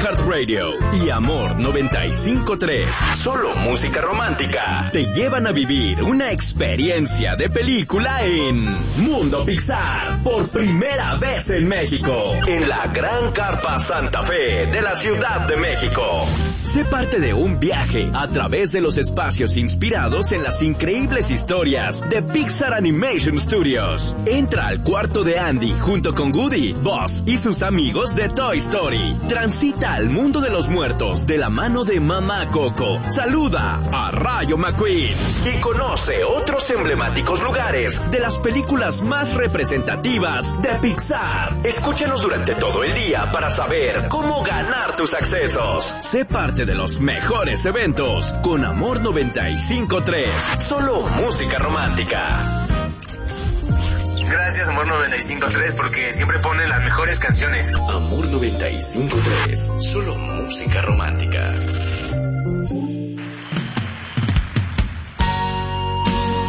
iHeartRadio y Amor 95.3, solo música romántica, te llevan a vivir una experiencia de película en Mundo Pixar, por primera vez en México, en la Gran Carpa Santa Fe de la Ciudad de México. Sé parte de un viaje a través de los espacios inspirados en las increíbles historias de Pixar Animation Studios. Entra al cuarto de Andy junto con Woody, Buzz y sus amigos de Toy Story. Transita al mundo de los muertos de la mano de Mamá Coco. Saluda a Rayo McQueen y conoce otros emblemáticos lugares de las películas más representativas de Pixar. Escúchanos durante todo el día para saber cómo ganar tus accesos. Sé parte de los mejores eventos con Amor 95.3, solo música romántica. Gracias, Amor 95.3, porque siempre ponen las mejores canciones. Amor 95.3, solo música romántica.